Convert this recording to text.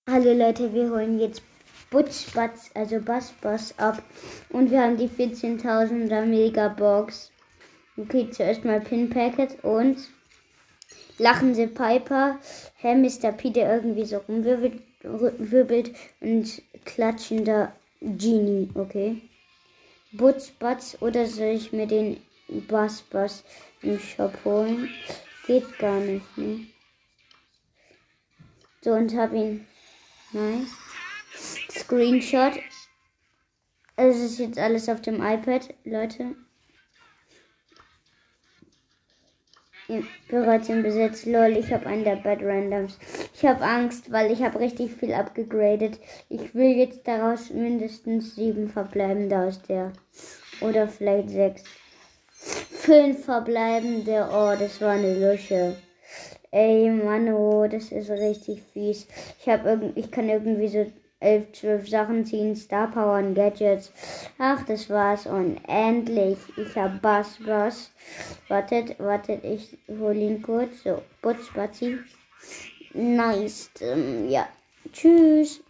Hallo Leute, wir holen jetzt Butz, also Bass ab. Und wir haben die 14.000er Megabox. Okay, zuerst mal Pin Packet und lachende Piper. Mr. P, der irgendwie so rumwirbelt und klatschender Genie, okay. Butz oder soll ich mir den Bass im Shop holen? Geht gar nicht, ne? So, und hab ihn. Nice. Screenshot. Es ist jetzt alles auf dem iPad, Leute. Ja, bereits im Besitz. Lol, ich habe einen der Bad Randoms. Ich habe Angst, weil ich habe richtig viel abgegradet. Ich will jetzt daraus mindestens 7 verbleibende aus der. Oder vielleicht 6. 5 verbleibende. Oh, das war eine Lusche. Ey, Mann, oh, das ist richtig fies. Ich kann irgendwie so 11, 12 Sachen ziehen, Star Power und Gadgets. Ach, das war's. Und endlich. Ich hab Bass. Wartet, ich hol ihn kurz. So, Butz. Nice. Ja. Tschüss.